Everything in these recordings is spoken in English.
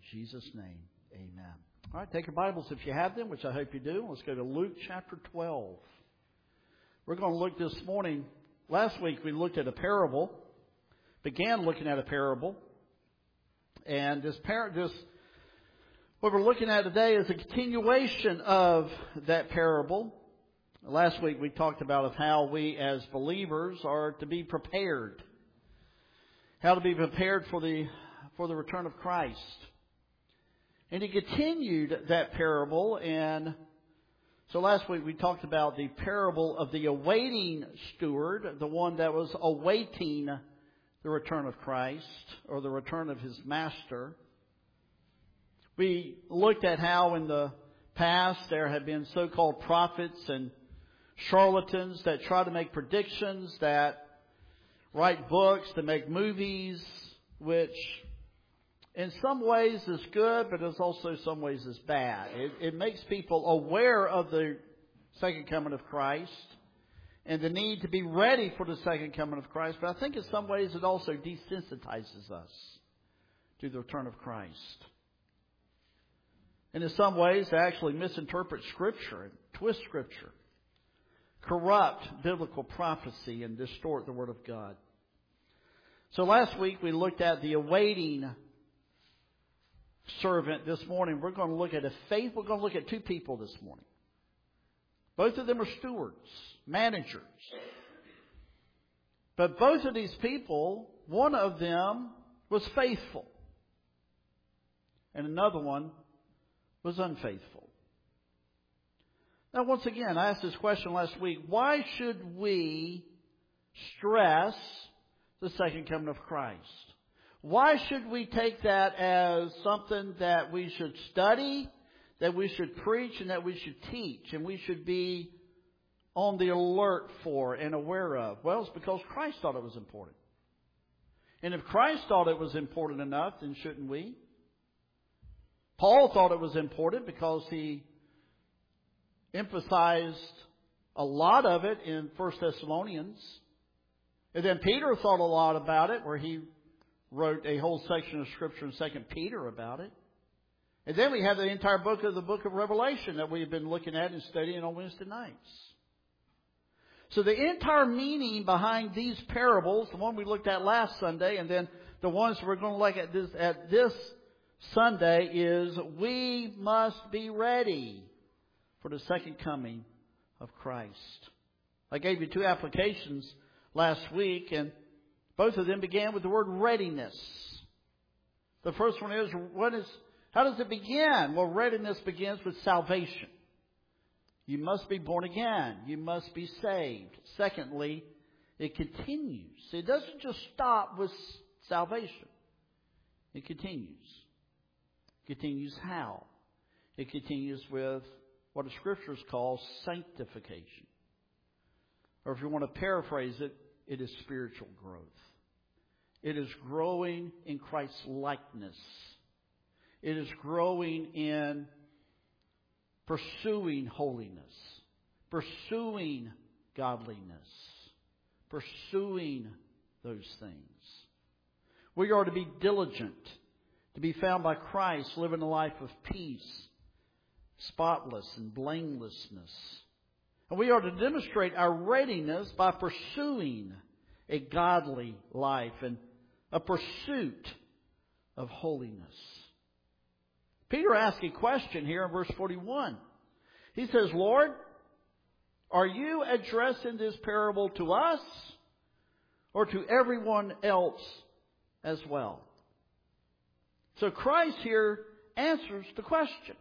Jesus' name, amen. All right, take your Bibles if you have them, which I hope you do. Let's go to Luke chapter 12. We're going to look this morning. Last week we looked at a parable, began looking at a parable. And what we're looking at today is a continuation of that parable. Last week we talked about how we as believers are to be prepared. How to be prepared for the return of Christ. And he continued that parable, and so last week we talked about the parable of the awaiting steward, the one that was awaiting the return of Christ, or the return of his master. We looked at how in the past there had been so-called prophets and charlatans that try to make predictions, that write books, that make movies, which in some ways is good, but it's also some ways is bad. It makes people aware of the second coming of Christ and the need to be ready for the second coming of Christ. But I think in some ways it also desensitizes us to the return of Christ. And in some ways they actually misinterpret Scripture and twist Scripture, corrupt biblical prophecy, and distort the Word of God. So last week we looked at the awaiting servant. This morning we're going to look at we're going to look at two people this morning. Both of them are stewards, managers. But both of these people, one of them was faithful and another one was unfaithful. Now once again, I asked this question last week. Why should we stress the second coming of Christ? Why should we take that as something that we should study, that we should preach, and that we should teach, and we should be on the alert for and aware of? Well, it's because Christ thought it was important. And if Christ thought it was important enough, then shouldn't we? Paul thought it was important because he emphasized a lot of it in 1 Thessalonians. And then Peter thought a lot about it, where he wrote a whole section of Scripture in 2 Peter about it. And then we have the entire book of Revelation that we've been looking at and studying on Wednesday nights. So the entire meaning behind these parables, the one we looked at last Sunday, and then the ones we're going to look at this Sunday, is we must be ready for the second coming of Christ. I gave you two applications last week, and both of them began with the word readiness. The first one is, how does it begin? Well, readiness begins with salvation. You must be born again. You must be saved. Secondly, it continues. It doesn't just stop with salvation. It continues. It continues how? It continues with what the Scriptures call sanctification. Or if you want to paraphrase it, it is spiritual growth. It is growing in Christ's likeness. It is growing in pursuing holiness, pursuing godliness, pursuing those things. We are to be diligent, to be found by Christ, living a life of peace, spotless and blamelessness. And we are to demonstrate our readiness by pursuing a godly life and a pursuit of holiness. Peter asked a question here in verse 41. He says, Lord, are you addressing this parable to us or to everyone else as well? So Christ here answers the question.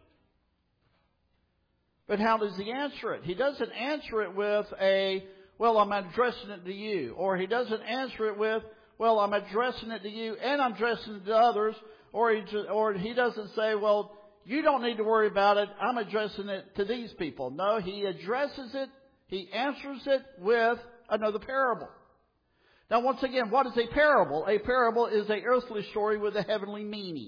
But how does he answer it? He doesn't answer it with well, I'm addressing it to you. Or he doesn't answer it with, well, I'm addressing it to you and I'm addressing it to others. Or he doesn't say, well, you don't need to worry about it. I'm addressing it to these people. No, he addresses it. He answers it with another parable. Now, once again, what is a parable? A parable is an earthly story with a heavenly meaning.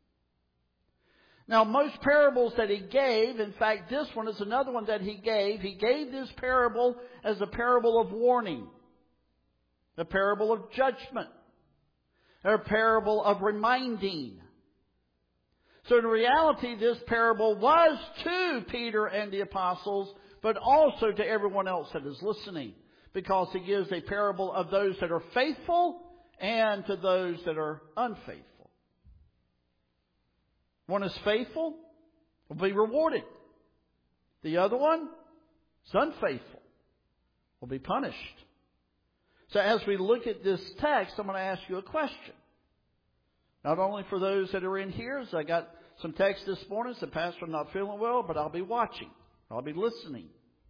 Now, most parables that he gave, in fact, this one is another one that he gave. He gave this parable as a parable of warning, a parable of judgment, a parable of reminding. So in reality, this parable was to Peter and the apostles, but also to everyone else that is listening, because it gives a parable of those that are faithful and to those that are unfaithful. One is faithful, will be rewarded. The other one is unfaithful, will be punished. So as we look at this text, I'm going to ask you a question. Not only for those that are in here, as I got some text this morning, said, Pastor, I'm not feeling well, but I'll be watching. I'll be listening.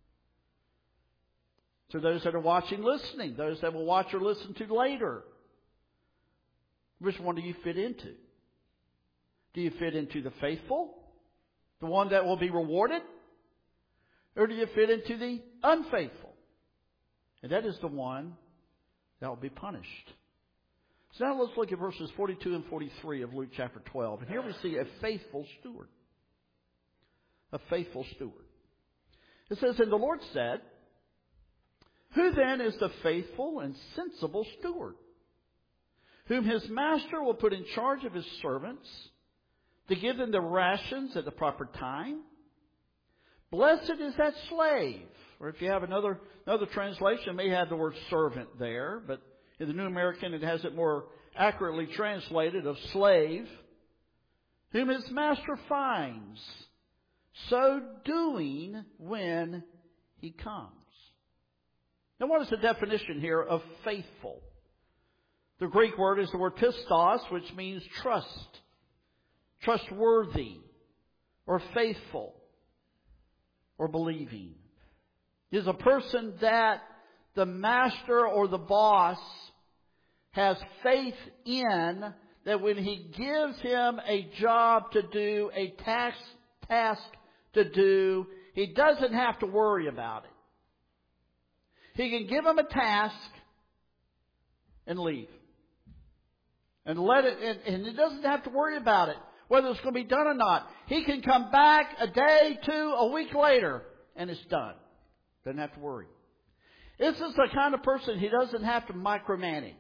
To those that are watching, listening. Those that will watch or listen to later. Which one do you fit into? Do you fit into the faithful? The one that will be rewarded? Or do you fit into the unfaithful? And that is the one that will be punished. So now let's look at verses 42 and 43 of Luke chapter 12. And here we see a faithful steward. A faithful steward. It says, and the Lord said, who then is the faithful and sensible steward, whom his master will put in charge of his servants, to give them the rations at the proper time? Blessed is that slave. Or if you have another translation, it may have the word servant there, but in the New American it has it more accurately translated of slave, whom his master finds, so doing when he comes. Now what is the definition here of faithful? The Greek word is the word pistos, which means trust, trustworthy, or faithful, or believing. It is a person that the master or the boss has faith in, that when he gives him a job to do, a task to do, he doesn't have to worry about it. He can give him a task and leave. And let it, and he doesn't have to worry about it, whether it's going to be done or not. He can come back a day, two, a week later, and it's done. Doesn't have to worry. This is the kind of person he doesn't have to micromanage,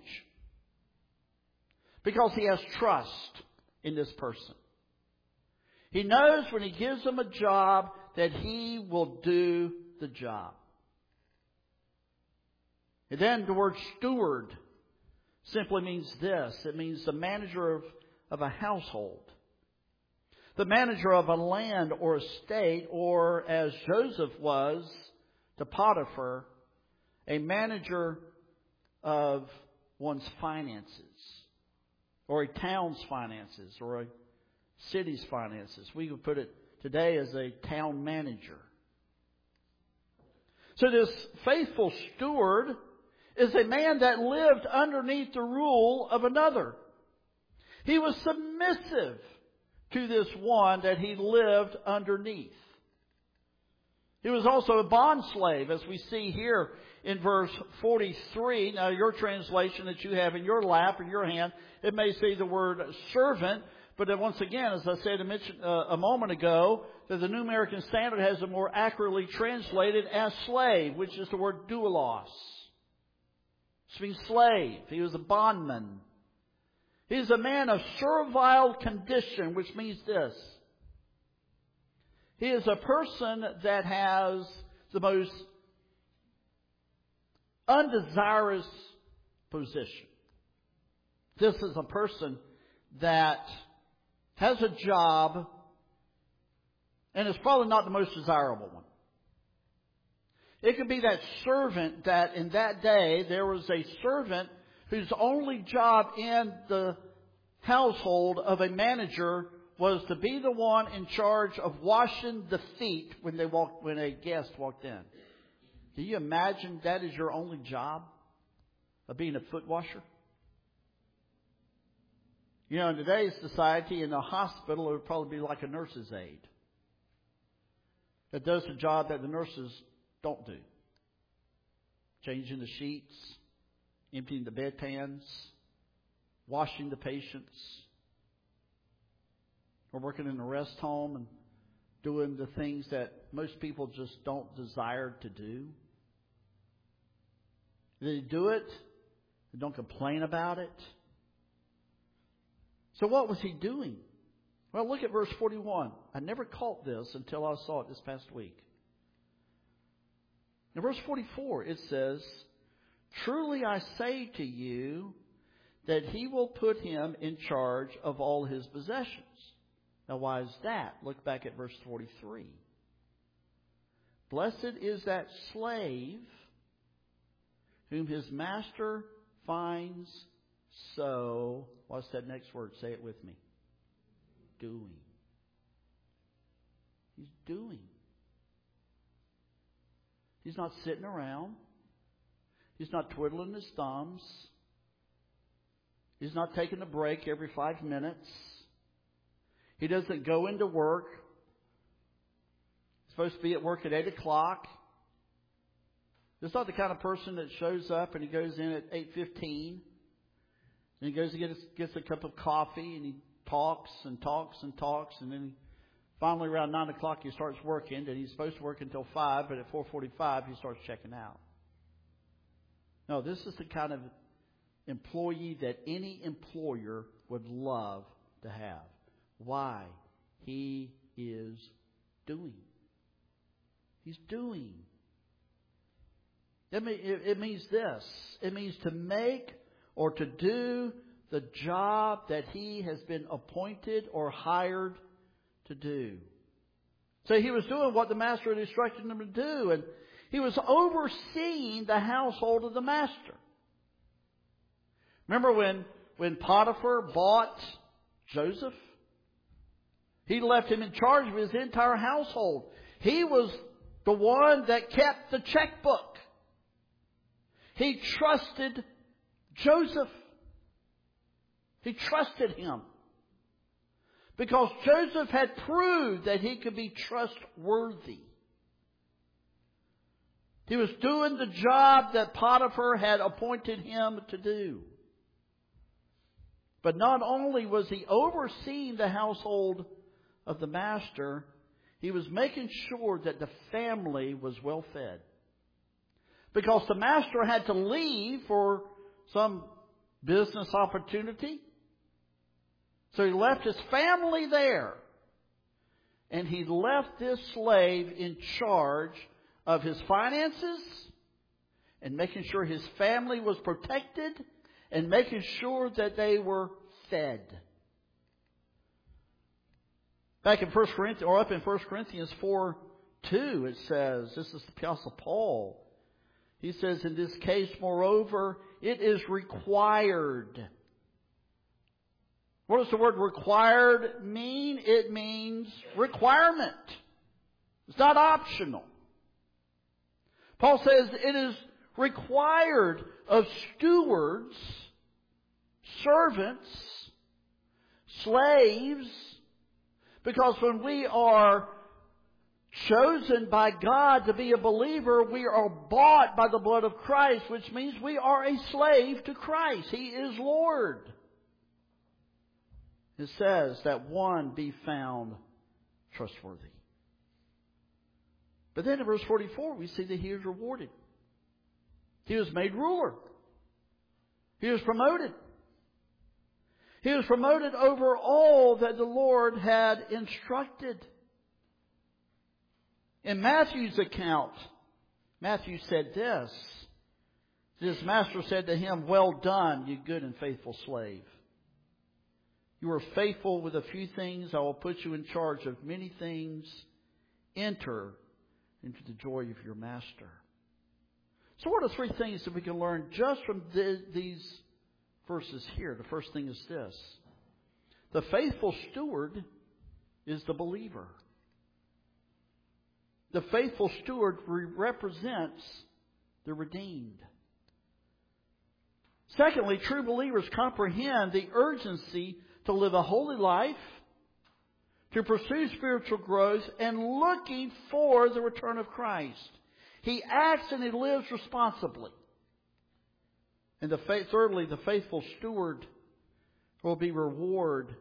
because he has trust in this person. He knows when he gives him a job that he will do the job. And then the word steward simply means this. It means the manager of a household. The manager of a land or estate, or as Joseph was to Potiphar, a manager of one's finances, or a town's finances, or a city's finances. We would put it today as a town manager. So this faithful steward is a man that lived underneath the rule of another. He was submissive to this one that he lived underneath. He was also a bond slave, as we see here in verse 43. Now, your translation that you have in your lap, in your hand, it may say the word servant. But then once again, as I said a moment ago, that the New American Standard has it more accurately translated as slave, which is the word doulos. It means slave. He was a bondman. He's a man of servile condition, which means this. He is a person that has the most undesirous position. This is a person that has a job and is probably not the most desirable one. It could be that servant that in that day there was a servant whose only job in the household of a manager was to be the one in charge of washing the feet when a guest walked in. Can you imagine that is your only job, of being a foot washer? You know, in today's society, in a hospital, it would probably be like a nurse's aide that does the job that the nurses don't do. Changing the sheets, emptying the bedpans, washing the patients, or working in a rest home and doing the things that most people just don't desire to do. They do it. They don't complain about it. So what was he doing? Well, look at verse 41. I never caught this until I saw it this past week. In verse 44, it says, "Truly I say to you that he will put him in charge of all his possessions." Now, why is that? Look back at verse 43. "Blessed is that slave whom his master finds so," what's that next word? Say it with me. Doing. He's doing. He's not sitting around. He's not twiddling his thumbs. He's not taking a break every 5 minutes. He doesn't go into work. He's supposed to be at work at 8 o'clock. He's not the kind of person that shows up and he goes in at 8:15. And he goes and gets a cup of coffee and he talks and talks and talks. And then finally around 9 o'clock he starts working. And he's supposed to work until 5, but at 4:45 he starts checking out. No, this is the kind of employee that any employer would love to have. Why? He is doing. He's doing. It means this. It means to make or to do the job that he has been appointed or hired to do. So he was doing what the master had instructed him to do, and he was overseeing the household of the master. Remember when Potiphar bought Joseph? He left him in charge of his entire household. He was the one that kept the checkbook. He trusted Joseph. He trusted him. Because Joseph had proved that he could be trustworthy. He was doing the job that Potiphar had appointed him to do. But not only was he overseeing the household of the master, he was making sure that the family was well fed. Because the master had to leave for some business opportunity. So he left his family there. And he left this slave in charge of his finances and making sure his family was protected and making sure that they were fed. Back in 1 Corinthians, or up in 1 Corinthians 4:2, it says, this is the Apostle Paul. He says, in this case, moreover, it is required. What does the word required mean? It means requirement. It's not optional. Paul says it is required of stewards, servants, slaves, because when we are chosen by God to be a believer, we are bought by the blood of Christ, which means we are a slave to Christ. He is Lord. It says that one be found trustworthy. But then in verse 44, we see that he is rewarded. He was made ruler. He was promoted. He was promoted over all that the Lord had instructed. In Matthew's account, Matthew said this. His master said to him, "Well done, you good and faithful slave. You are faithful with a few things. I will put you in charge of many things. Enter into the joy of your master." So what are 3 things that we can learn just from these verses here? The first thing is this. The faithful steward is the believer. The faithful steward represents the redeemed. Secondly, true believers comprehend the urgency to live a holy life, to pursue spiritual growth, and looking for the return of Christ. He acts and he lives responsibly. And thirdly, the faithful steward will be rewarded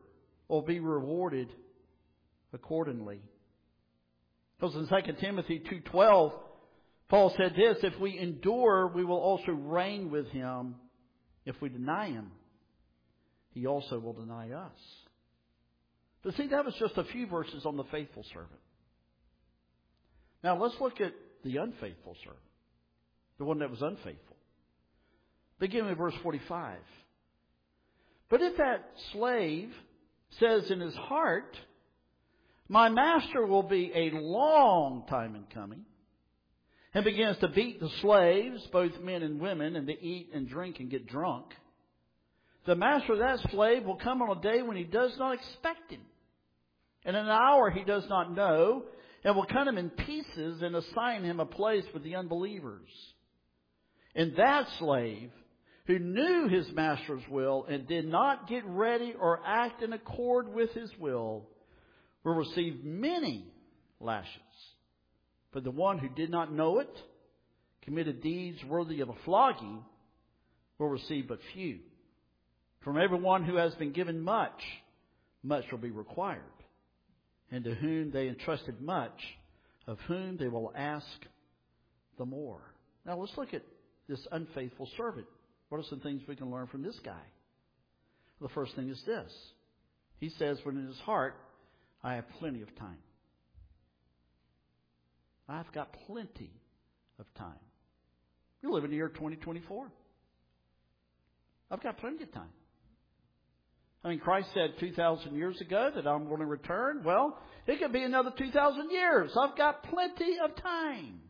accordingly. Because in 2 Timothy 2:12, Paul said this, "If we endure, we will also reign with him. If we deny him, he also will deny us." But see, that was just a few verses on the faithful servant. Now let's look at the unfaithful servant, the one that was unfaithful. Beginning with verse 45. But if that slave says in his heart, my master will be a long time in coming, and begins to beat the slaves, both men and women, and to eat and drink and get drunk, the master of that slave will come on a day when he does not expect him, and in an hour he does not know, and will cut him in pieces and assign him a place with the unbelievers. And that slave, who knew his master's will and did not get ready or act in accord with his will receive many lashes. But the one who did not know it, committed deeds worthy of a flogging, will receive but few. From everyone who has been given much, much will be required. And to whom they entrusted much, of whom they will ask the more. Now let's look at this unfaithful servant. What are some things we can learn from this guy? The first thing is this. He says, when in his heart, I have plenty of time. I've got plenty of time. We live in the year 2024. I've got plenty of time. I mean, Christ said 2,000 years ago that I'm going to return. Well, it could be another 2,000 years. I've got plenty of time.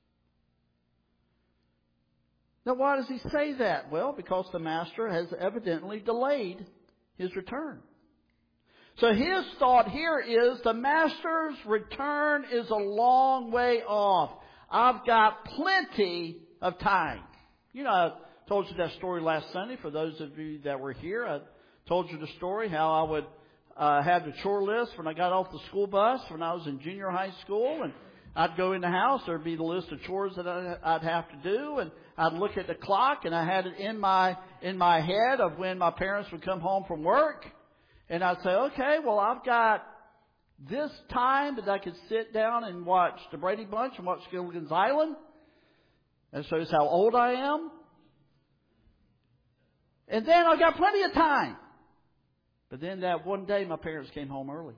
Now, why does he say that? Well, because the master has evidently delayed his return. So his thought here is the master's return is a long way off. I've got plenty of time. You know, I told you that story last Sunday. For those of you that were here, I told you the story how I would have the chore list when I got off the school bus when I was in junior high school. And I'd go in the house. There'd be the list of chores that I'd have to do. And I'd look at the clock, and I had it in my head of when my parents would come home from work. And I'd say, okay, well, I've got this time that I could sit down and watch the Brady Bunch and watch Gilligan's Island. That shows how old I am. And then I got plenty of time. But then that one day my parents came home early.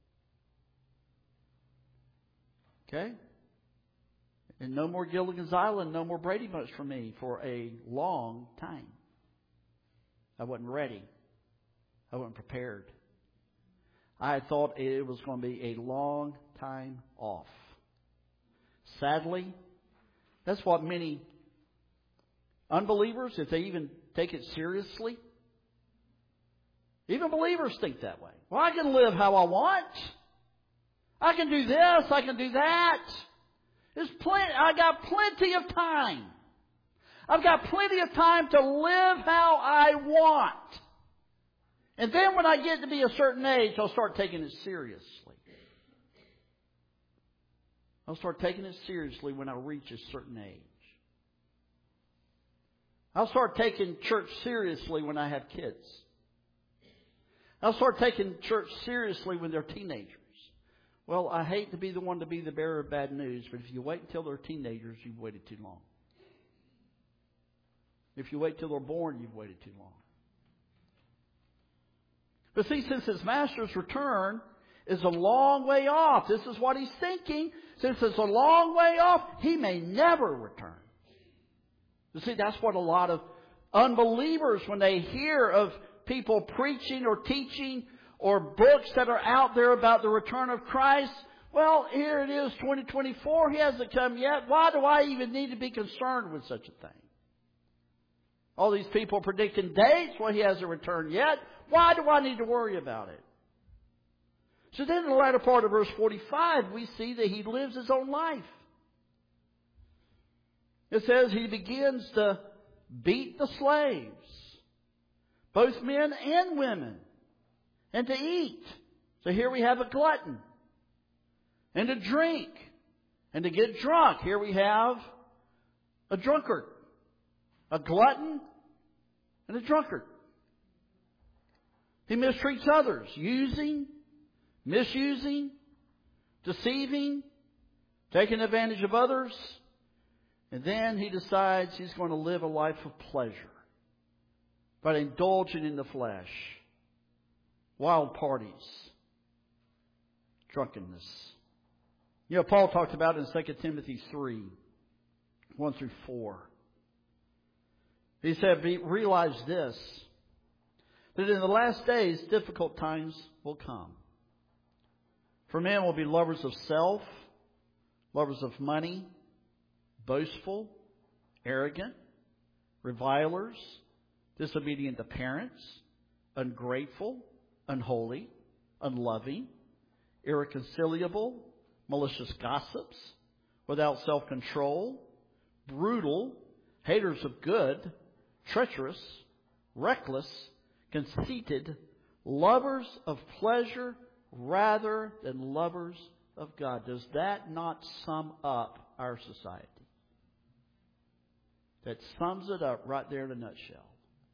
Okay? And no more Gilligan's Island, no more Brady Bunch for me for a long time. I wasn't ready. I wasn't prepared. I thought it was going to be a long time off. Sadly, that's what many unbelievers, if they even take it seriously, even believers think that way. Well, I can live how I want. I can do this. I can do that. I got plenty of time. I've got plenty of time to live how I want. And then when I get to be a certain age, I'll start taking it seriously. I'll start taking it seriously when I reach a certain age. I'll start taking church seriously when I have kids. I'll start taking church seriously when they're teenagers. Well, I hate to be the one to be the bearer of bad news, but if you wait until they're teenagers, you've waited too long. If you wait till they're born, you've waited too long. But see, since his master's return is a long way off, this is what he's thinking. Since it's a long way off, he may never return. You see, that's what a lot of unbelievers, when they hear of people preaching or teaching or books that are out there about the return of Christ, well, here it is, 2024. He hasn't come yet. Why do I even need to be concerned with such a thing? All these people predicting dates. Well, he hasn't returned yet. Why do I need to worry about it? So then in the latter part of verse 45, we see that he lives his own life. It says he begins to beat the slaves, both men and women, and to eat. So here we have a glutton. And to drink. And to get drunk. Here we have a drunkard. A glutton and a drunkard. He mistreats others, using, misusing, deceiving, taking advantage of others. And then he decides he's going to live a life of pleasure, but indulging in the flesh, wild parties, drunkenness. You know, Paul talked about it in 2 Timothy 3, 1 through 4. He said, realize this, that in the last days difficult times will come. For men will be lovers of self, lovers of money, boastful, arrogant, revilers, disobedient to parents, ungrateful, unholy, unloving, irreconcilable, malicious gossips, without self-control, brutal, haters of good, treacherous, reckless, conceited, lovers of pleasure rather than lovers of God. Does that not sum up our society? That sums it up right there in a nutshell.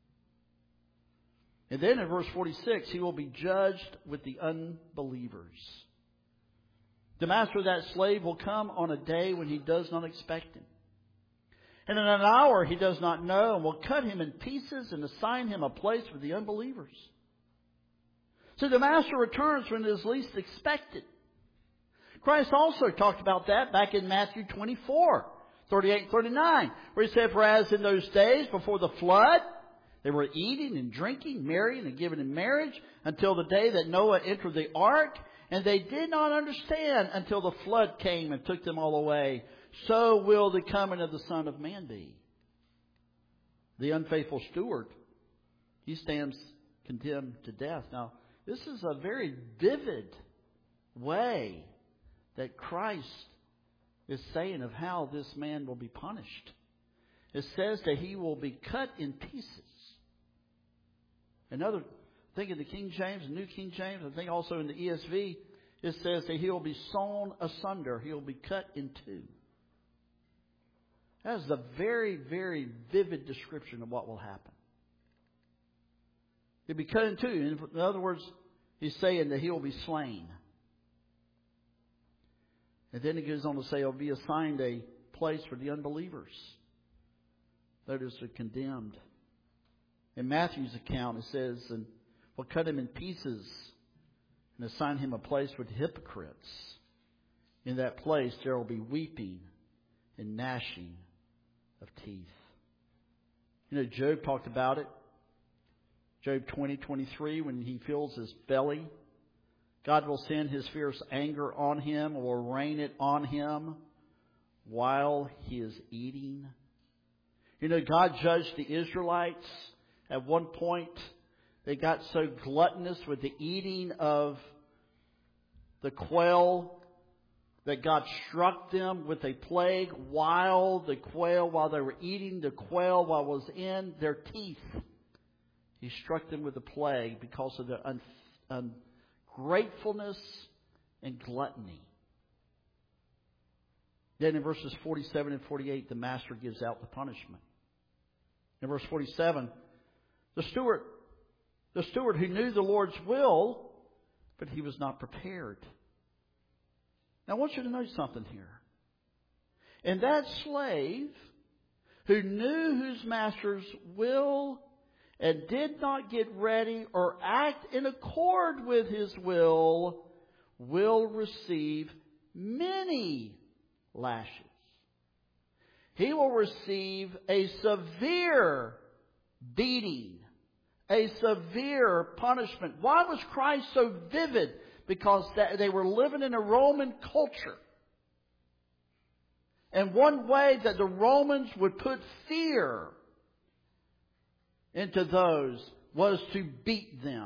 And then in verse 46, he will be judged with the unbelievers. The master of that slave will come on a day when he does not expect him. And in an hour he does not know, and will cut him in pieces and assign him a place with the unbelievers. So the master returns when it is least expected. Christ also talked about that back in Matthew 24, 38 and 39, where he said, for as in those days before the flood, they were eating and drinking, marrying and giving in marriage, until the day that Noah entered the ark, and they did not understand until the flood came and took them all away. So will the coming of the Son of Man be. The unfaithful steward, he stands condemned to death. Now, this is a very vivid way that Christ is saying of how this man will be punished. It says that he will be cut in pieces. Another thing in the King James, the New King James, I think also in the ESV, it says that he will be sawn asunder. He will be cut in two. That is a very, very vivid description of what will happen. He'll be cut in two. In other words, he's saying that he will be slain. And then he goes on to say he'll be assigned a place for the unbelievers. That is, the condemned. In Matthew's account, it says, and will cut him in pieces and assign him a place with hypocrites. In that place there will be weeping and gnashing of teeth. You know, Job talked about it. Job 20:23, when he fills his belly, God will send his fierce anger on him or rain it on him while he is eating. You know, God judged the Israelites. At one point, they got so gluttonous with the eating of the quail that God struck them with a plague while they were eating the quail, while it was in their teeth. He struck them with a plague because of their ungratefulness and gluttony. Then in verses 47 and 48, the master gives out the punishment. In verse 47, the steward who knew the Lord's will, but he was not prepared. Now I want you to know something here. And that slave who knew his master's will and did not get ready or act in accord with his will receive many lashes. He will receive a severe beating, a severe punishment. Why was Christ so vivid? Because they were living in a Roman culture. And one way that the Romans would put fear into those was to beat them.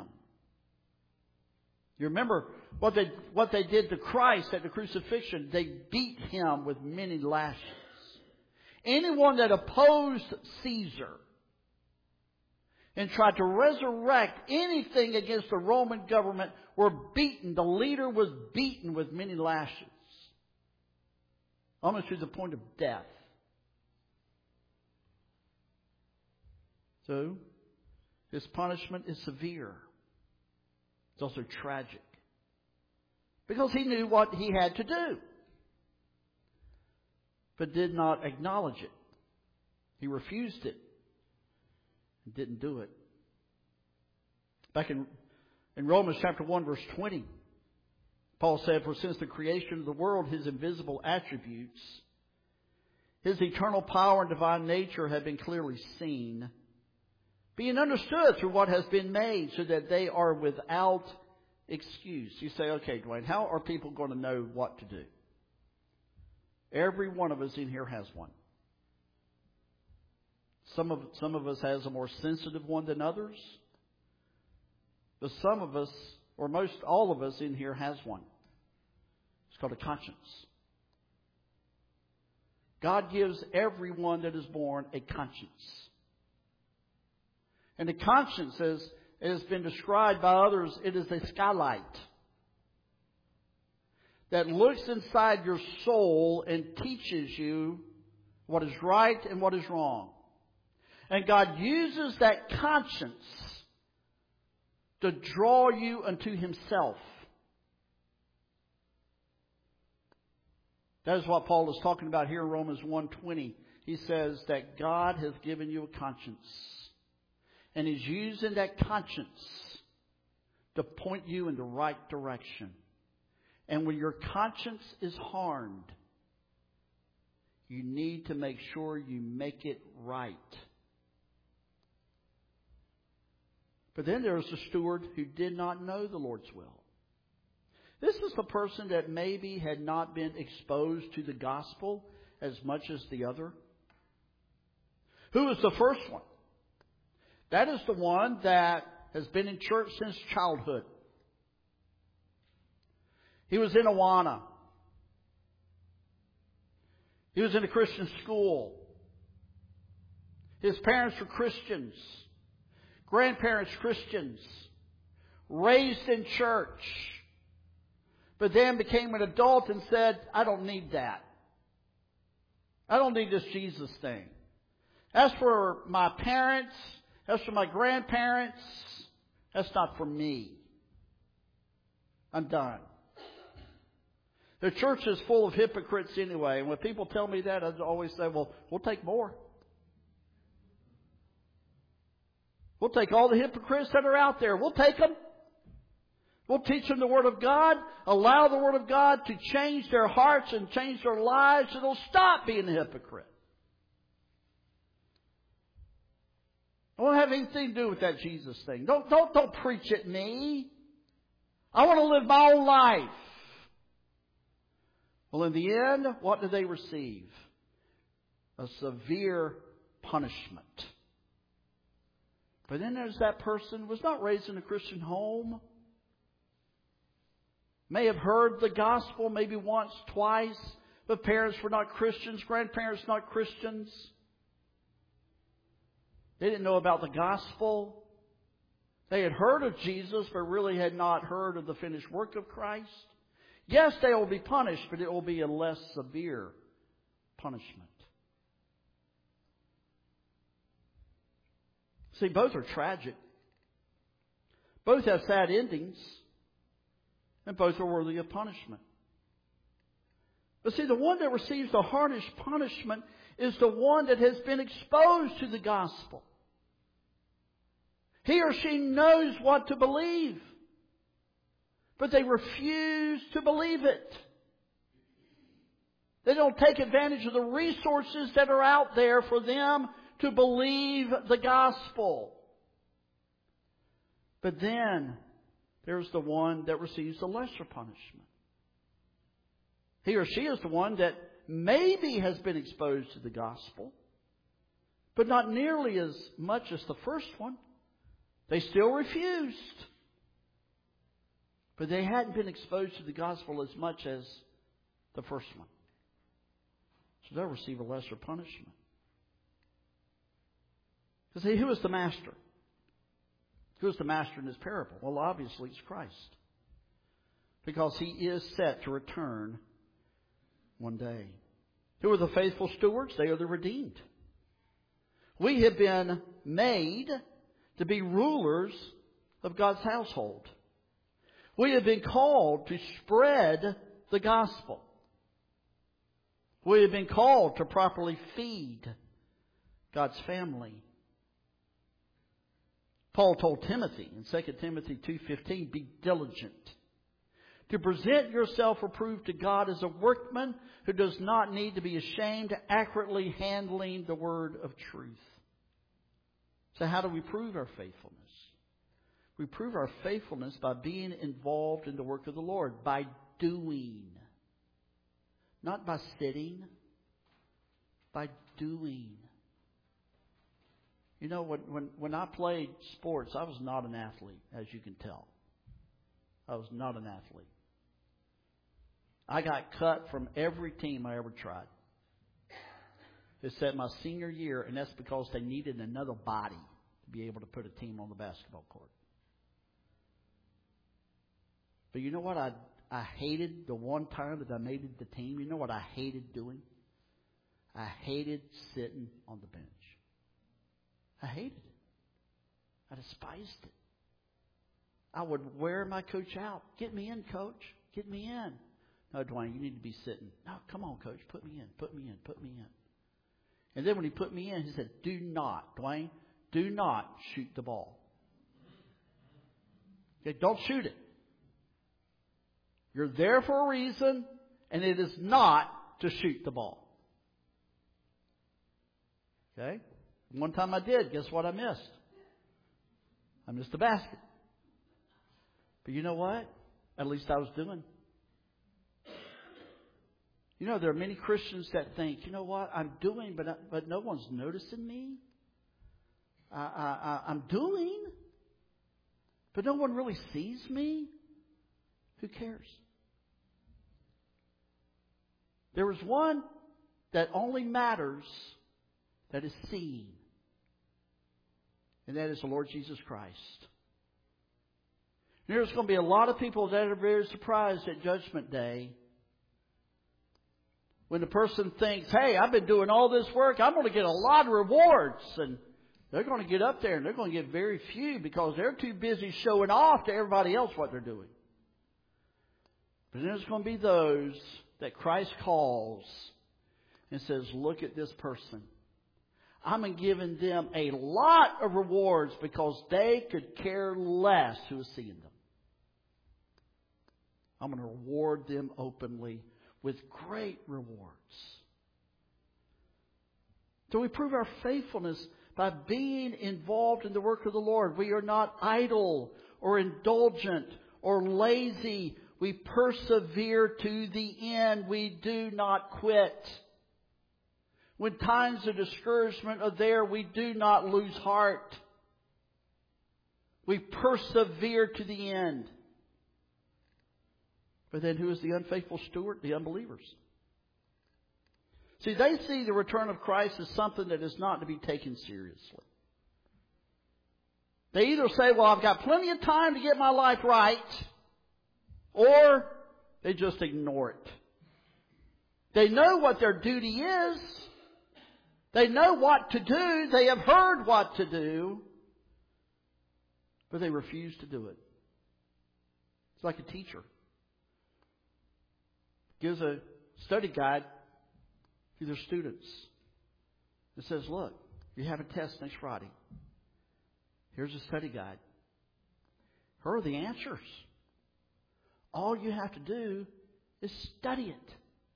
You remember what they did to Christ at the crucifixion? They beat him with many lashes. Anyone that opposed Caesar and tried to resurrect anything against the Roman government were beaten. The leader was beaten with many lashes, almost to the point of death. So, his punishment is severe. It's also tragic, because he knew what he had to do, but did not acknowledge it. He refused it and didn't do it. Back in Romans chapter 1, verse 20, Paul said, for since the creation of the world, His invisible attributes, His eternal power and divine nature have been clearly seen, being understood through what has been made, so that they are without excuse. You say, okay, Dwayne, how are people going to know what to do? Every one of us in here has one. Some of us has a more sensitive one than others. But some of us, or most all of us in here, has one. It's called a conscience. God gives everyone that is born a conscience. And the conscience, as it has been described by others, it is a skylight that looks inside your soul and teaches you what is right and what is wrong. And God uses that conscience to draw you unto Himself. That is what Paul is talking about here in Romans 1:20. He says that God has given you a conscience. And He's using that conscience to point you in the right direction. And when your conscience is harmed, you need to make sure you make it right. But then there's the steward who did not know the Lord's will. This is the person that maybe had not been exposed to the gospel as much as the other. Who is the first one? That is the one that has been in church since childhood. He was in Awana. He was in a Christian school. His parents were Christians. Grandparents Christians. Raised in church. But then became an adult and said, I don't need that. I don't need this Jesus thing. As for my parents, as for my grandparents, that's not for me. I'm done. The church is full of hypocrites anyway. And when people tell me that, I always say, well, we'll take more. We'll take all the hypocrites that are out there. We'll take them. We'll teach them the Word of God. Allow the Word of God to change their hearts and change their lives so they'll stop being a hypocrite. I won't have anything to do with that Jesus thing. Don't preach at me. I want to live my own life. Well, in the end, what do they receive? A severe punishment. But then there's that person who was not raised in a Christian home. May have heard the gospel maybe once, twice. But parents were not Christians. Grandparents not Christians. They didn't know about the gospel. They had heard of Jesus, but really had not heard of the finished work of Christ. Yes, they will be punished, but it will be a less severe punishment. See, both are tragic. Both have sad endings. And both are worthy of punishment. But see, the one that receives the hardest punishment is the one that has been exposed to the gospel. He or she knows what to believe, but they refuse to believe it. They don't take advantage of the resources that are out there for them to believe the gospel. But then there's the one that receives the lesser punishment. He or she is the one that maybe has been exposed to the gospel, but not nearly as much as the first one. They still refused. But they hadn't been exposed to the gospel as much as the first one. So they'll receive a lesser punishment. So see, who is the master? Who is the master in this parable? Well, obviously it's Christ. Because He is set to return one day. Who are the faithful stewards? They are the redeemed. We have been made to be rulers of God's household. We have been called to spread the gospel. We have been called to properly feed God's family. Paul told Timothy in 2 Timothy 2:15, be diligent To present yourself approved to God as a workman who does not need to be ashamed, accurately handling the word of truth. So how do we prove our faithfulness? We prove our faithfulness by being involved in the work of the Lord, by doing. Not by sitting, by doing. You know, when I played sports, I was not an athlete, as you can tell. I was not an athlete. I got cut from every team I ever tried. Except my senior year, and that's because they needed another body to be able to put a team on the basketball court. But you know what I hated the one time that I made the team? You know what I hated doing? I hated sitting on the bench. I hated it. I despised it. I would wear my coach out. Get me in, coach. Get me in. No, Dwayne, you need to be sitting. No, come on, coach. Put me in. Put me in. Put me in. And then when he put me in, he said, do not, Dwayne, do not shoot the ball. Okay, don't shoot it. You're there for a reason, and it is not to shoot the ball. Okay? One time I did. Guess what I missed? I missed the basket. But you know what? At least I was doing. You know, there are many Christians that think, you know what? I'm doing, but no one's noticing me. I'm doing, but no one really sees me. Who cares? There is one that only matters, that is seen. And that is the Lord Jesus Christ. There's going to be a lot of people that are very surprised at Judgment Day when the person thinks, hey, I've been doing all this work, I'm going to get a lot of rewards. And they're going to get up there and they're going to get very few because they're too busy showing off to everybody else what they're doing. But then there's going to be those that Christ calls and says, look at this person. I'm giving them a lot of rewards because they could care less who is seeing them. I'm going to reward them openly with great rewards. So we prove our faithfulness by being involved in the work of the Lord. We are not idle or indulgent or lazy. We persevere to the end. We do not quit. When times of discouragement are there, we do not lose heart. We persevere to the end. But then who is the unfaithful steward? The unbelievers. See, they see the return of Christ as something that is not to be taken seriously. They either say, well, I've got plenty of time to get my life right, or they just ignore it. They know what their duty is. They know what to do. They have heard what to do. But they refuse to do it. It's like a teacher gives a study guide to their students. It says, look, you have a test next Friday. Here's a study guide. Here are the answers. All you have to do is study it.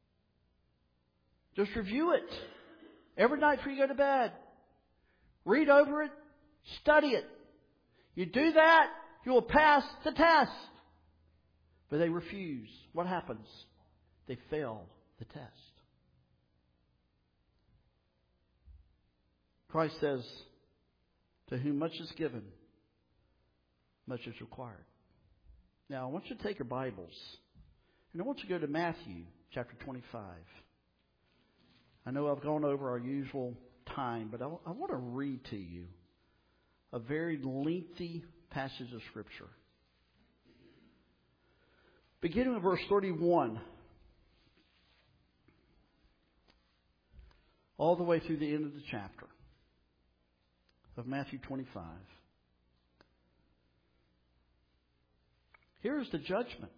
Just review it. Every night before you go to bed. Read over it. Study it. You do that, you will pass the test. But they refuse. What happens? They fail the test. Christ says, to whom much is given, much is required. Now, I want you to take your Bibles, and I want you to go to Matthew chapter 25. I know I've gone over our usual time, but I want to read to you a very lengthy passage of Scripture. Beginning with verse 31, all the way through the end of the chapter of Matthew 25. Here is the judgment.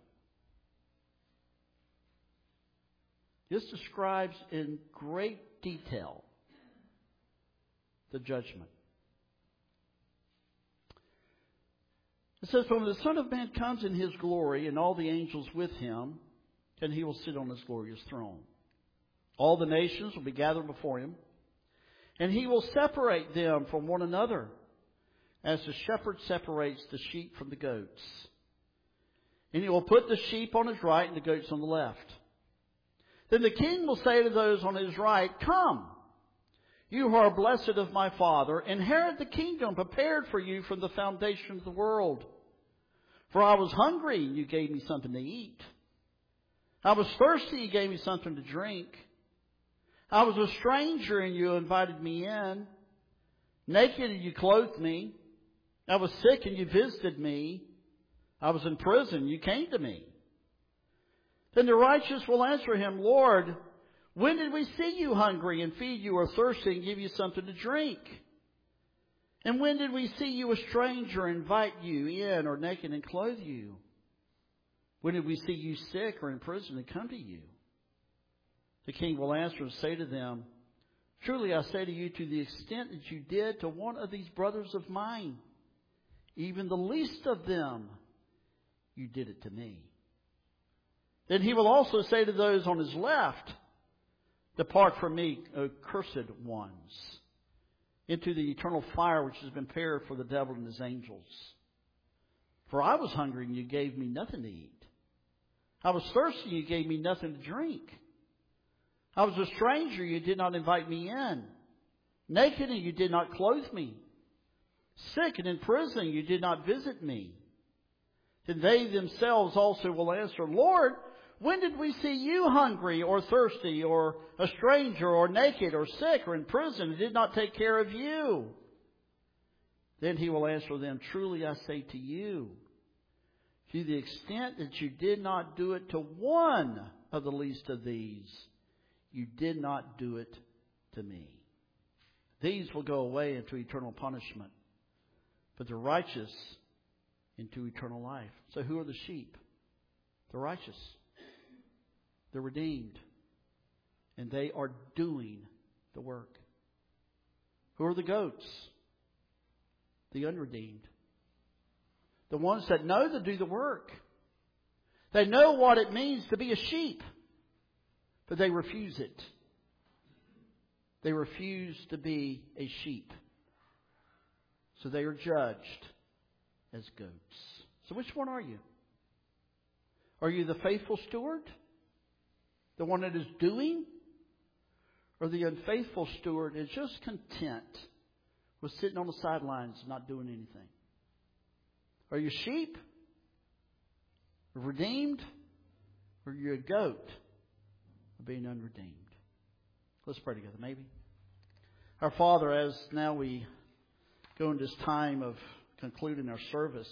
This describes in great detail the judgment. It says, "For when the Son of Man comes in His glory and all the angels with Him, then He will sit on His glorious throne. All the nations will be gathered before Him, and He will separate them from one another, as the shepherd separates the sheep from the goats. And He will put the sheep on His right and the goats on the left. Then the King will say to those on His right, 'Come, you who are blessed of my Father, inherit the kingdom prepared for you from the foundation of the world. For I was hungry, and you gave me something to eat. I was thirsty, you gave me something to drink. I was a stranger, and you invited me in. Naked, and you clothed me. I was sick, and you visited me. I was in prison, you came to me.' Then the righteous will answer Him, 'Lord, when did we see you hungry and feed you, or thirsty and give you something to drink? And when did we see you a stranger and invite you in, or naked and clothe you? When did we see you sick or in prison and come to you?' The King will answer and say to them, 'Truly I say to you, to the extent that you did to one of these brothers of mine, even the least of them, you did it to me.' Then He will also say to those on His left, 'Depart from me, O cursed ones, into the eternal fire which has been prepared for the devil and his angels. For I was hungry, and you gave me nothing to eat. I was thirsty, and you gave me nothing to drink. I was a stranger, you did not invite me in. Naked, and you did not clothe me. Sick and in prison, you did not visit me.' Then they themselves also will answer, 'Lord, when did we see you hungry or thirsty or a stranger or naked or sick or in prison and did not take care of you?' Then He will answer them, 'Truly I say to you, to the extent that you did not do it to one of the least of these, you did not do it to me.' These will go away into eternal punishment, but the righteous into eternal life." So who are the sheep? The righteous. They're redeemed. And they are doing the work. Who are the goats? The unredeemed. The ones that know to do the work. They know what it means to be a sheep, but they refuse it. They refuse to be a sheep. So they are judged as goats. So which one are you? Are you the faithful steward? The one that is doing? Or the unfaithful steward is just content with sitting on the sidelines and not doing anything? Are you sheep? Redeemed? Or are you a goat of being unredeemed? Let's pray together, maybe. Our Father, as now we go into this time of concluding our service,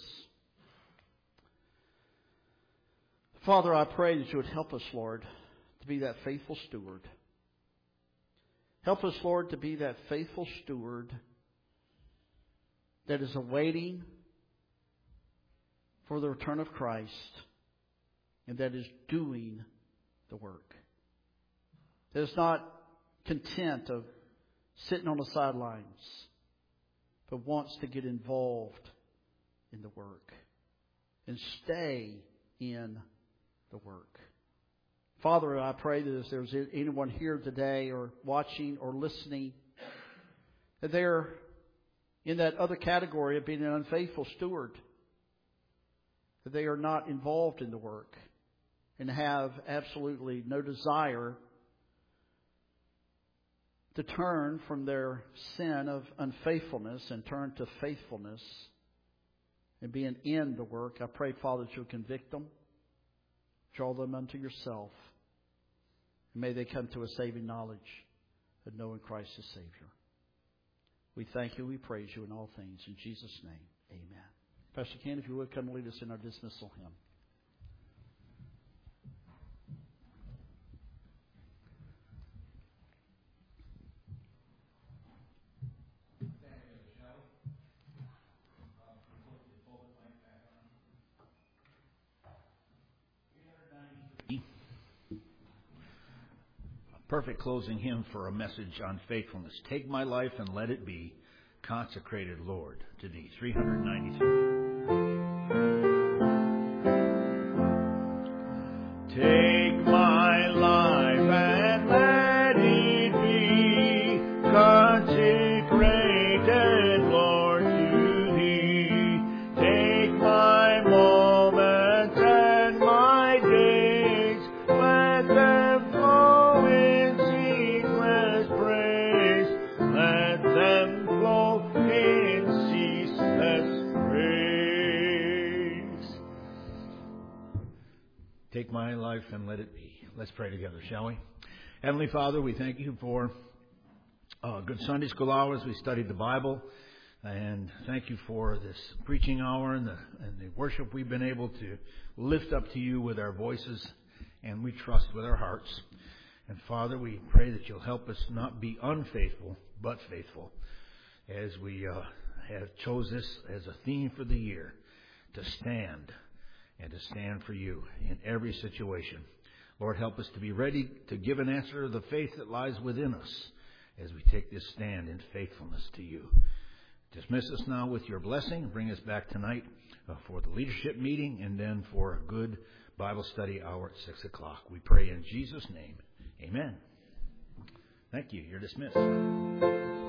Father, I pray that you would help us, Lord, to be that faithful steward. Help us, Lord, to be that faithful steward that is awaiting for the return of Christ and that is doing the work. That is not content of sitting on the sidelines, but wants to get involved in the work and stay in the work. Father, I pray that if there's anyone here today or watching or listening, that they're in that other category of being an unfaithful steward, that they are not involved in the work and have absolutely no desire to turn from their sin of unfaithfulness and turn to faithfulness and being in the work. I pray, Father, that you'll convict them, draw them unto yourself, and may they come to a saving knowledge of knowing Christ as Savior. We thank you, we praise you in all things. In Jesus' name, amen. Pastor Ken, if you would come lead us in our dismissal hymn. Perfect closing hymn for a message on faithfulness. Take my life and let it be consecrated, Lord, to thee. 393. Take my life and let it be consecrated, Lord, to Thee. Take my moments and my days, let them flow in ceaseless praise. Let them flow in ceaseless praise. Take my life and let it be. Let's pray together, shall we? Heavenly Father, we thank you for good Sunday school hours. We studied the Bible. And thank you for this preaching hour and the worship we've been able to lift up to you with our voices, and we trust with our hearts. And Father, we pray that you'll help us not be unfaithful, but faithful, as we have chose this as a theme for the year, to stand and to stand for you in every situation. Lord, help us to be ready to give an answer of the faith that lies within us as we take this stand in faithfulness to you. Dismiss us now with your blessing. Bring us back tonight for the leadership meeting and then for a good Bible study hour at 6 o'clock. We pray in Jesus' name. Amen. Thank you. You're dismissed.